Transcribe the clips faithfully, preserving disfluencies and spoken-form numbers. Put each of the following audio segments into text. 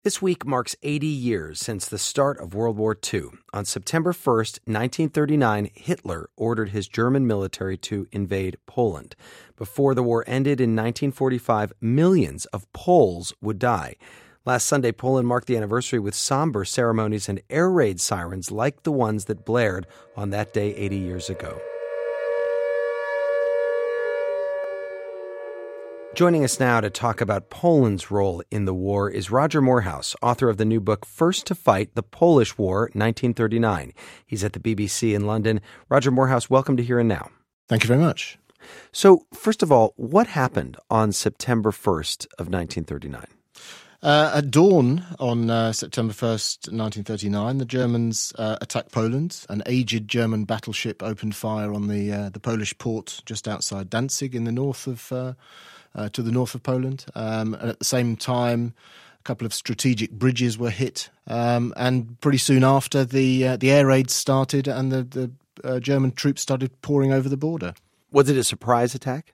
This week marks eighty years since the start of World War Two. On September first, nineteen thirty-nine, Hitler ordered his German military to invade Poland. Before the war ended in nineteen forty-five, millions of Poles would die. Last Sunday, Poland marked the anniversary with somber ceremonies and air raid sirens like the ones that blared on that day eighty years ago. Joining us now to talk about Poland's role in the war is Roger Moorhouse, author of the new book, First to Fight, The Polish War, nineteen thirty-nine. He's at the B B C in London. Roger Moorhouse, welcome to Here and Now. Thank you very much. So, first of all, what happened on September first of nineteen thirty-nine? Uh, at dawn on uh, September first, nineteen thirty-nine, the Germans uh, attacked Poland. An aged German battleship opened fire on the uh, the Polish port just outside Danzig in the north of uh, uh, to the north of Poland. Um, and at the same time, a couple of strategic bridges were hit. Um, and pretty soon after, the uh, the air raids started, and the the uh, German troops started pouring over the border. Was it a surprise attack?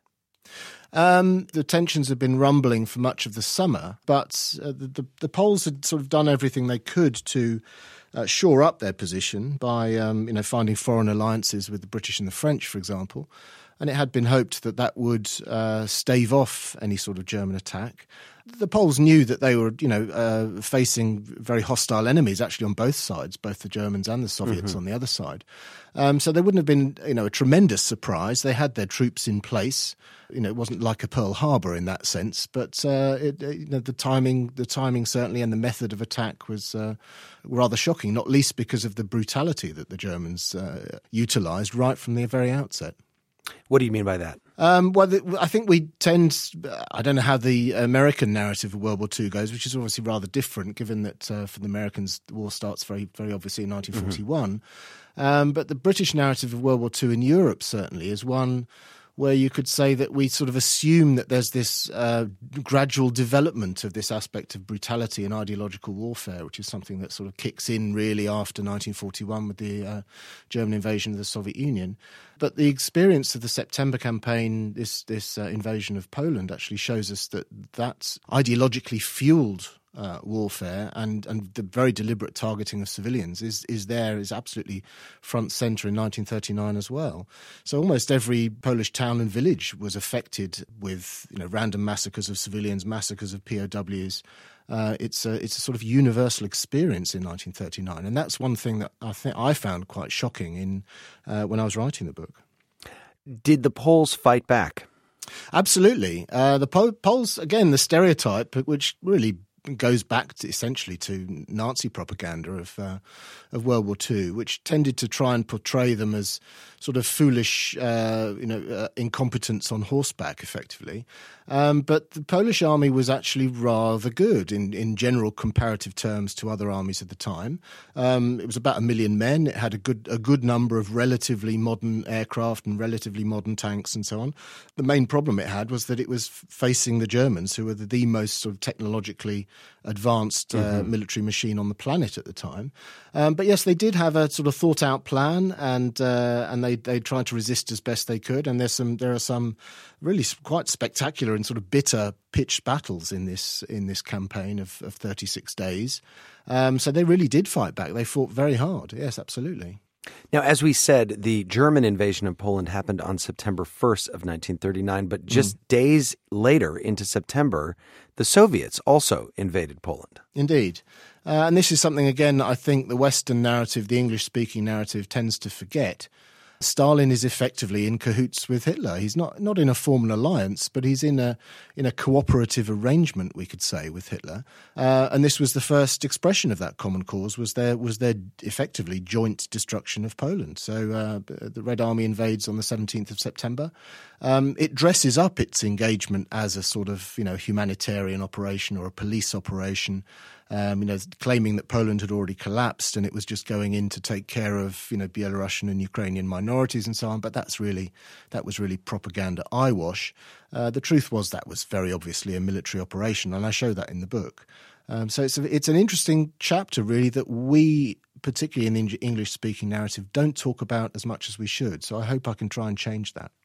Um, the tensions had been rumbling for much of the summer, but uh, the, the, the Poles had sort of done everything they could to uh, shore up their position by, um, you know, finding foreign alliances with the British and the French, for example. And it had been hoped that that would uh, stave off any sort of German attack. The Poles knew that they were, you know, uh, facing very hostile enemies, actually on both sides, both the Germans and the Soviets mm-hmm. on the other side. Um, so there wouldn't have been, you know, a tremendous surprise. They had their troops in place. You know, it wasn't like a Pearl Harbor in that sense, but uh, it, you know, the timing, the timing certainly, and the method of attack was uh, rather shocking. Not least because of the brutality that the Germans uh, utilised right from the very outset. What do you mean by that? Um, well, the, I think we tend, I don't know how the American narrative of World War Two goes, which is obviously rather different, given that uh, for the Americans, the war starts very, very obviously in nineteen forty-one. Mm-hmm. Um, but the British narrative of World War Two in Europe certainly is one where you could say that we sort of assume that there's this uh, gradual development of this aspect of brutality and ideological warfare, which is something that sort of kicks in really after nineteen forty-one with the uh, German invasion of the Soviet Union. But the experience of the September campaign, this this uh, invasion of Poland, actually shows us that that's ideologically fueled Uh, warfare and, and the very deliberate targeting of civilians is is there, is absolutely front centre in nineteen thirty-nine as well. So almost every Polish town and village was affected with, you know, random massacres of civilians, massacres of P O Ws. Uh, it's a it's a sort of universal experience in nineteen thirty-nine, and that's one thing that I think I found quite shocking in uh, when I was writing the book. Did the Poles fight back? Absolutely. Uh, the Pol- Poles, again, the stereotype, which really goes back to essentially to Nazi propaganda of uh, of World War Two, which tended to try and portray them as sort of foolish, uh, you know, uh, incompetents on horseback, effectively. Um, but the Polish army was actually rather good in, in general comparative terms to other armies at the time. Um, it was about a million men. It had a good a good number of relatively modern aircraft and relatively modern tanks and so on. The main problem it had was that it was facing the Germans, who were the, the most sort of technologically advanced uh, mm-hmm. military machine on the planet at the time. Um, but yes, they did have a sort of thought out plan, and uh, and they they tried to resist as best they could. And there's some there are some really quite spectacular and sort of bitter pitched battles in this in this campaign of, of thirty-six days. Um, so they really did fight back. They fought very hard. Yes, absolutely. Now, as we said, the German invasion of Poland happened on September first of nineteen thirty-nine, but just mm. days later into September, the Soviets also invaded Poland. Indeed. Uh, and this is something, again, I think the Western narrative, the English-speaking narrative, tends to forget. Stalin is effectively in cahoots with Hitler. He's not not in a formal alliance, but he's in a in a cooperative arrangement, we could say, with Hitler. Uh, and this was the first expression of that common cause. Was their was their effectively joint destruction of Poland. So uh, the Red Army invades on the seventeenth of September. Um, it dresses up its engagement as a sort of, you know, humanitarian operation or a police operation. Um, you know, claiming that Poland had already collapsed and it was just going in to take care of, you know, Belarusian and Ukrainian minorities and so on. But that's really, that was really propaganda eyewash. Uh, the truth was that was very obviously a military operation, and I show that in the book. Um, so it's a, it's an interesting chapter, really, that we, particularly in the English-speaking narrative, don't talk about as much as we should. So I hope I can try and change that.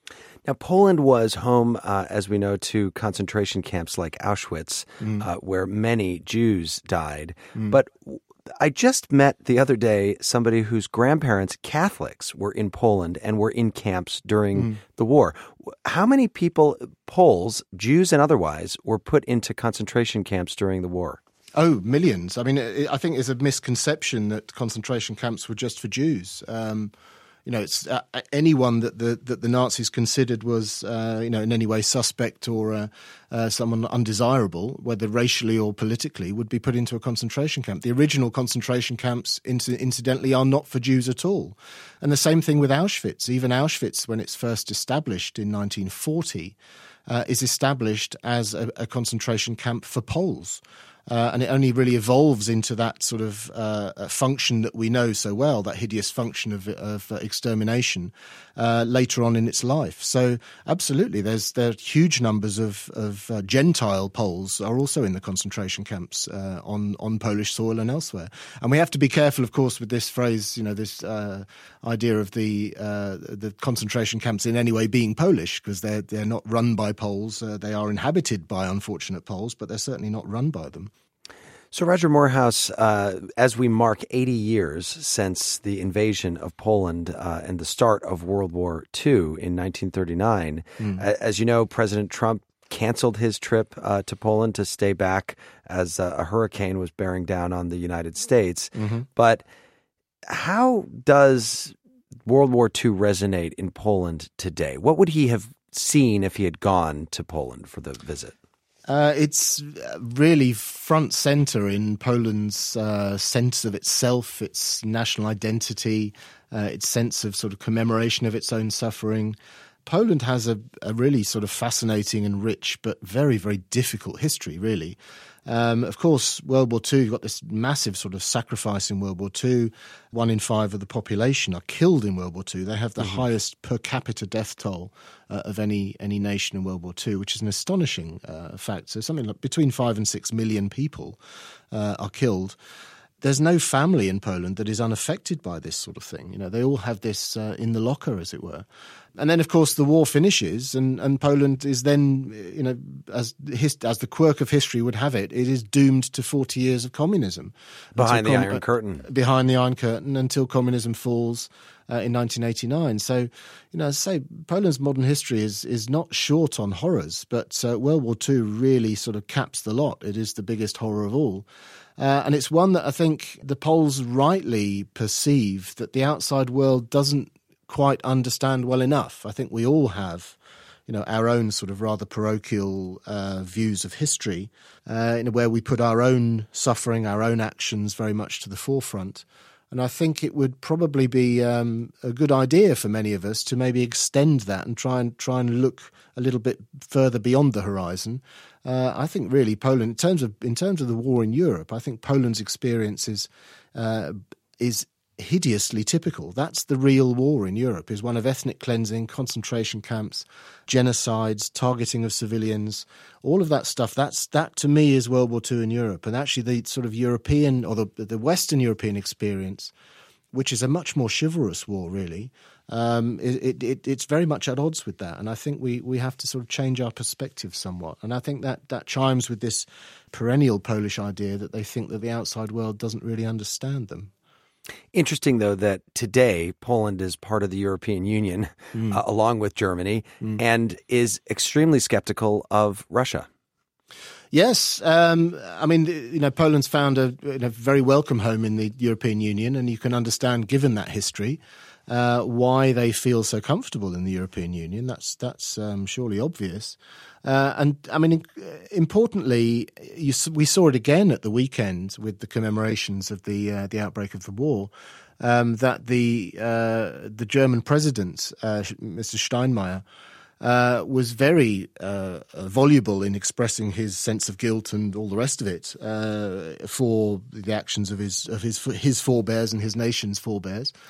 Now, Poland was home, uh, as we know, to concentration camps like Auschwitz, mm. uh, where many Jews died. Mm. But I just met the other day somebody whose grandparents, Catholics, were in Poland and were in camps during mm. the war. How many people, Poles, Jews and otherwise, were put into concentration camps during the war? Oh, millions. I mean, I think it's a misconception that concentration camps were just for Jews. Um You know, it's uh, anyone that the that the Nazis considered was, uh, you know, in any way suspect or uh, uh, someone undesirable, whether racially or politically, would be put into a concentration camp. The original concentration camps, incidentally, are not for Jews at all. And the same thing with Auschwitz. Even Auschwitz, when it's first established in nineteen forty, uh, is established as a, a concentration camp for Poles. Uh, and it only really evolves into that sort of uh, function that we know so well, that hideous function of, of uh, extermination, uh, later on in its life. So absolutely, there's there are huge numbers of, of uh, Gentile Poles are also in the concentration camps uh, on, on Polish soil and elsewhere. And we have to be careful, of course, with this phrase, you know, this uh, idea of the uh, the concentration camps in any way being Polish, because they're, they're not run by Poles. Uh, they are inhabited by unfortunate Poles, but they're certainly not run by them. So, Roger Moorhouse, uh, as we mark eighty years since the invasion of Poland uh, and the start of World War Two in nineteen thirty-nine, mm. as you know, President Trump canceled his trip uh, to Poland to stay back as uh, a hurricane was bearing down on the United States. Mm-hmm. But how does World War Two resonate in Poland today? What would he have seen if he had gone to Poland for the visit? Uh, it's really front center in Poland's uh, sense of itself, its national identity, uh, its sense of sort of commemoration of its own suffering. Poland has a, a really sort of fascinating and rich but very, very difficult history, really. Um, of course, World War Two, you've got this massive sort of sacrifice in World War Two. One in five of the population are killed in World War Two. They have the mm-hmm. highest per capita death toll uh, of any any nation in World War Two, which is an astonishing uh, fact. So something like between five and six million people uh, are killed. There's no family in Poland that is unaffected by this sort of thing. You know, they all have this uh, in the locker, as it were. And then, of course, the war finishes, and, and Poland is then, you know, as his, as the quirk of history would have it, it is doomed to forty years of communism. Behind the com- Iron Curtain. Behind the Iron Curtain until communism falls uh, in nineteen eighty-nine. So, you know, as I say, Poland's modern history is is not short on horrors, but uh, World War Two really sort of caps the lot. It is the biggest horror of all. Uh, and it's one that I think the Poles rightly perceive that the outside world doesn't quite understand well enough. I think we all have, you know, our own sort of rather parochial uh, views of history, uh, in where we put our own suffering, our own actions very much to the forefront. And I think it would probably be um, a good idea for many of us to maybe extend that and try and try and look a little bit further beyond the horizon. Uh, I think really Poland, in terms of in terms of the war in Europe, I think Poland's experience is uh, is hideously typical. That's the real war in Europe, is one of ethnic cleansing, concentration camps, genocides, targeting of civilians, all of that stuff. That's that to me is World War Two in Europe. And actually the sort of European or the, the Western European experience, which is a much more chivalrous war, really, um, it, it, it's very much at odds with that. And I think we, we have to sort of change our perspective somewhat. And I think that, that chimes with this perennial Polish idea that they think that the outside world doesn't really understand them. Interesting, though, that today Poland is part of the European Union, mm. uh, along with Germany, mm. and is extremely skeptical of Russia. Yes. Um, I mean, you know, Poland's found a, a very welcome home in the European Union, and you can understand, given that history, uh, why they feel so comfortable in the European Union. That's that's um, surely obvious. Uh, and, I mean, importantly, you, we saw it again at the weekend with the commemorations of the uh, the outbreak of the war, um, that the uh, the German president, uh, Mister Steinmeier, uh, was very uh, voluble in expressing his sense of guilt and all the rest of it uh, for the actions of his of his his forebears and his nation's forebears.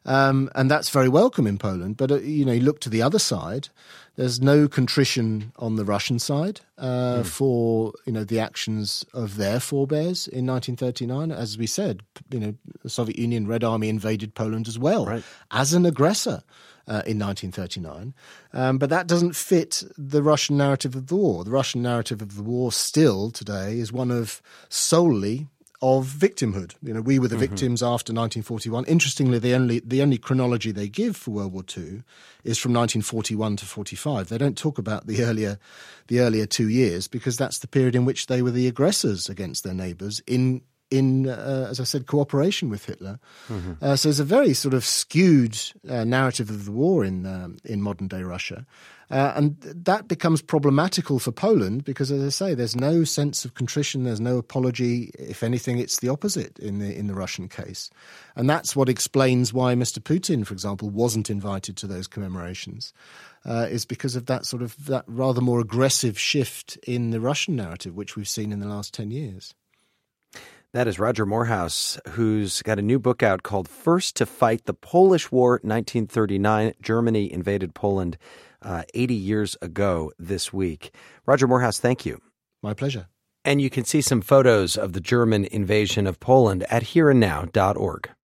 Um, and that's very welcome in Poland. But, uh, you know, you look to the other side, there's no contrition on the Russian side uh, mm. for, you know, the actions of their forebears in nineteen thirty-nine. As we said, you know, the Soviet Union, Red Army invaded Poland as well, right. as an aggressor uh, in nineteen thirty-nine. Um, but that doesn't fit the Russian narrative of the war. The Russian narrative of the war still today is one of solely of victimhood. You know, we were the mm-hmm. victims after nineteen forty-one. Interestingly, the only the only chronology they give for World War Two is from nineteen forty-one to forty-five. They don't talk about the earlier the earlier two years because that's the period in which they were the aggressors against their neighbours in in uh, as I said, cooperation with Hitler. Mm-hmm. Uh, so there's a very sort of skewed uh, narrative of the war in um, in modern day Russia. Uh, and that becomes problematical for Poland because, as I say, there's no sense of contrition, there's no apology. If anything, it's the opposite in the in the Russian case. And that's what explains why Mister Putin, for example, wasn't invited to those commemorations, uh, is because of that sort of that rather more aggressive shift in the Russian narrative, which we've seen in the last ten years. That is Roger Morehouse, who's got a new book out called First to Fight: The Polish War, nineteen thirty-nine. Germany invaded Poland uh, eighty years ago this week. Roger Morehouse, thank you. My pleasure. And you can see some photos of the German invasion of Poland at here and now dot org.